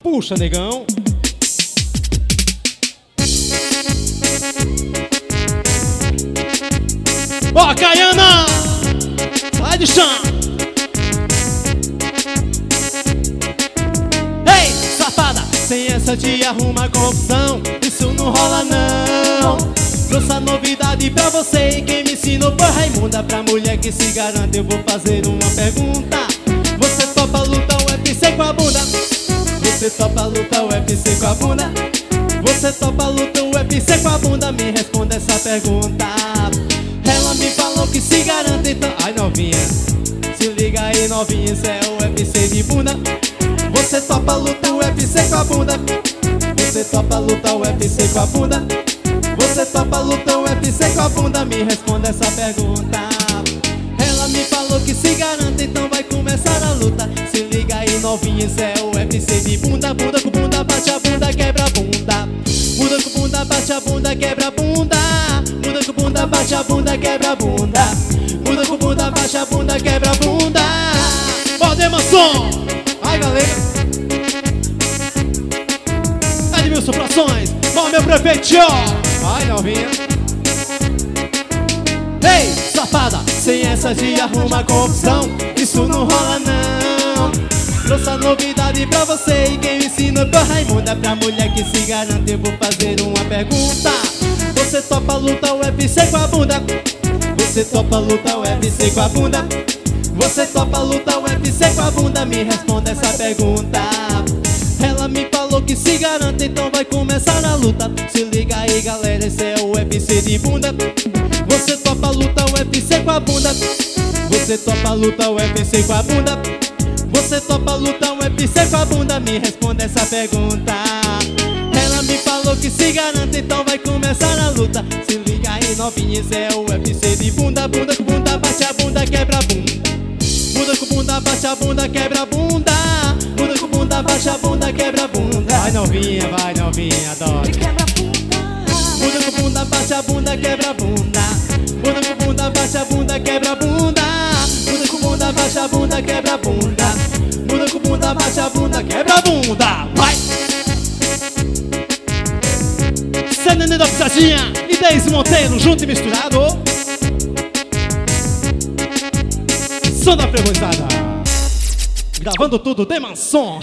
Puxa, negão. Ó, Caiana! Sai de chão! Ei, safada! Sem essa de arrumar confusão, isso não rola não. Trouxe a novidade pra você e quem me ensinou foi Raimunda. Pra mulher que se garante eu vou fazer uma pergunta. Você topa lutar UFC com a bunda? Você topa lutar UFC com a bunda? Você topa lutar UFC com a bunda? Me responda essa pergunta. Ela me falou que se garante, então... Ai, novinha, se liga aí, novinha, isso é o UFC de bunda. Você topa lutar UFC com a bunda? Você topa lutar UFC com a bunda? Você topa lutar UFC com a bunda? Me responda essa pergunta. Ela me falou que se garante, então vai começar a luta. Se liga aí, novinha, isso é o UFC de bunda. Bunda com bunda, bate a bunda, quebra a bunda. Bunda com bunda, bate a bunda, quebra a bunda. Bunda com bunda, bate a bunda, quebra a bunda. Bunda com bunda, bate a bunda, quebra a bunda. Pode, maçom! Ai, galera! Edmilson Frações, ó, meu prefeito! Ai, novinha! Ei, safada! Sem essa de arruma confusão, isso não rola não. Trouxe a novidade pra você e quem me ensina foi Raimunda. Pra mulher que se garante eu vou fazer uma pergunta. Você topa lutar UFC com a bunda? Você topa lutar UFC com a bunda? Você topa lutar UFC com a bunda? Me responda essa pergunta. Ela me falou que se garante, então vai começar a luta. Se liga aí, galera, esse é o UFC de bunda. Você topa lutar UFC com a bunda? Você topa lutar UFC com a bunda? Você topa lutar UFC com a bunda? Me responda essa pergunta. Ela me falou que se garante, então vai começar a luta. Se liga aí, novinha, esse é o UFC de bunda. Bunda com bunda, bate a bunda, quebra a bunda. Bunda com bunda, bate a bunda, quebra a bunda. Bunda com bunda, bate a bunda, quebra a bunda. Vai, novinha, adoro. Bunda com bunda, bate a bunda, quebra a bunda. Bunda com bunda, bate a bunda, quebra a bunda. Bunda com bunda, bate a bunda, quebra a bunda. Bunda com bunda, bate a bunda, quebra a bunda. Vai! Nenê da Pisadinha e Deise Monteiro, junto e misturado. Som da Freguesada. Gravando tudo de Manson.